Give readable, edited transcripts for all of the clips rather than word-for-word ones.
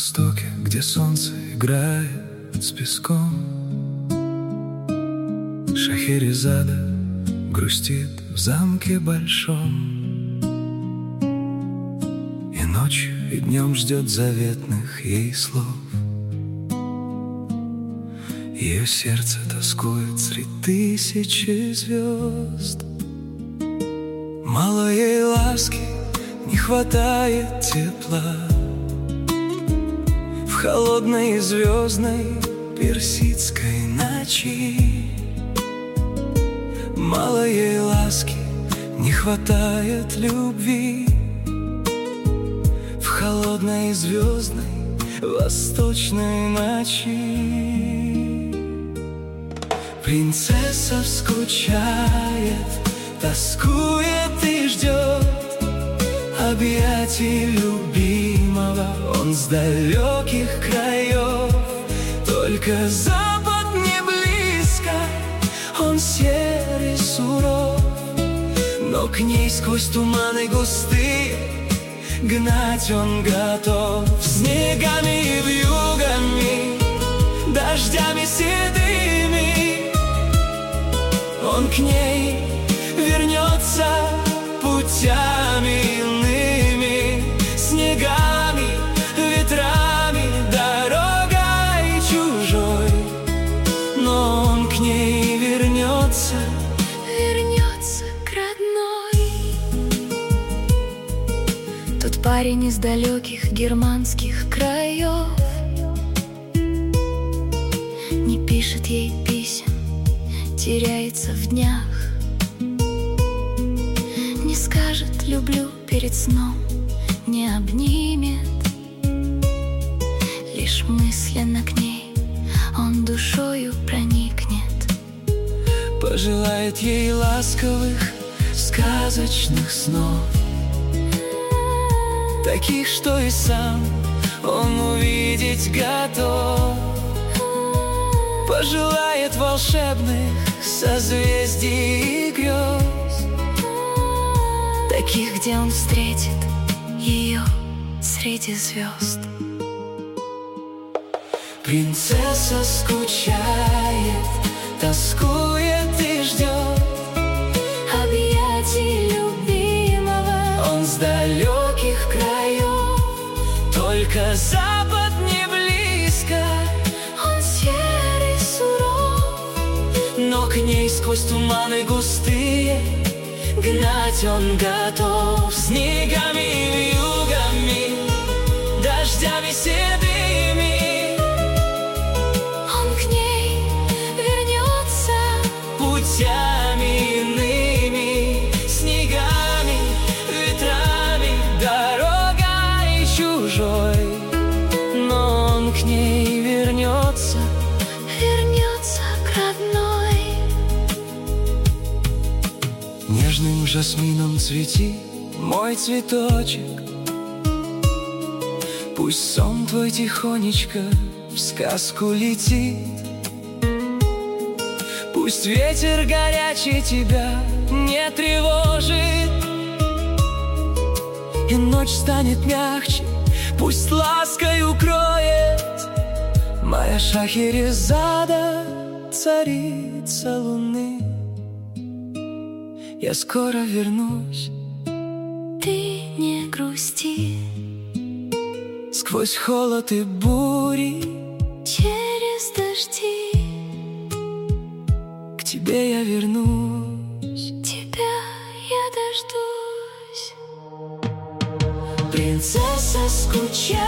востоке, где солнце играет с песком, Шахерезада грустит в замке большом, и ночью, и днем ждет заветных ей слов. Ее сердце тоскует среди тысячи звезд. Мало ей ласки, не хватает тепла в холодной и звездной персидской ночи. Мало ей ласки, не хватает любви в холодной и звездной восточной ночи. Принцесса скучает, тоскует и ждет объятий любимого. Он с далеких краев, только запад не близко. Он серый, суров, но к ней сквозь туманы густые гнать он готов. Снегами и вьюгами, дождями седыми он к ней вернется путями иными, снегами, ветрами, дорогой чужой. Но он к ней вернется, вернется к родной. Тот парень из далеких германских краев не пишет ей писем, теряется в днях, не скажет «люблю» перед сном, не обнимет, лишь мысленно к ней он душою проникнет. Пожелает ей ласковых сказочных снов, таких, что и сам он увидеть готов. Пожелает волшебных созвездий и грез, таких, где он встретит ее среди звезд. Принцесса скучает, тоскует и ждет объятий любимого. Он с далеких краев, только запад не близко. Он серый, суров, но к ней сквозь туманы густые гнать он готов. Снегами и вьюгами, дождями седыми он к ней вернется путями иными, снегами, ветрами, дорогой чужой. Но он к ней вернется, вернется к родной. нежным жасмином цвети, мой цветочек. Пусть сон твой тихонечко в сказку летит, пусть ветер горячий тебя не тревожит, и ночь станет мягче, пусть лаской укроет моя Шахерезада, царица луны. Я скоро вернусь, Ты не грусти, сквозь холод и бури через дожди к тебе я вернусь. тебя я дождусь. Принцесса скучает,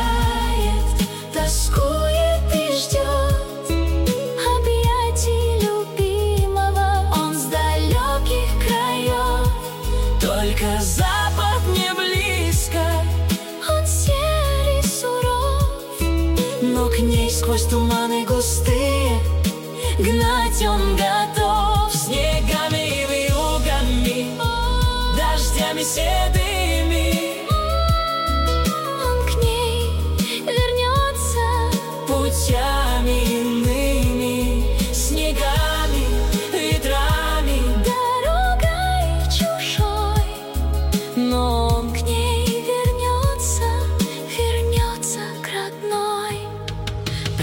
Тоскует и ждет объятий любимого. Он с далеких краев, только запад не близко. он серый, суров, Но к ней сквозь туманы густые гнать он готов. Снегами и вьюгами, дождями седыми он к ней вернется путями иными, снегами, ветрами, дорогой чужой. но он К ней вернется, вернется к родной.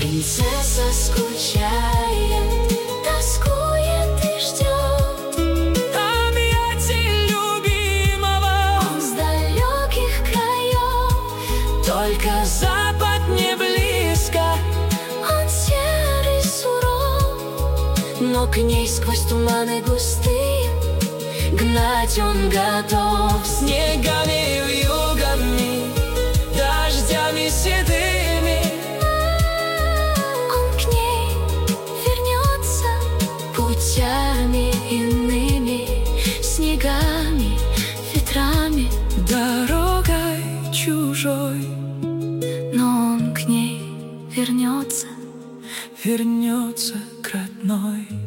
Принцесса скучает, тоскует и ждет объятий любимого. он с далеких краев. Только запад не близко, Он серый, суров, но к ней сквозь туманы густые гнать он готов. снегами, вьюгами, дождями седыми. Он к ней вернется путями иными, снегами, ветрами, Дорогой чужой но он к ней вернется. вернется к родной.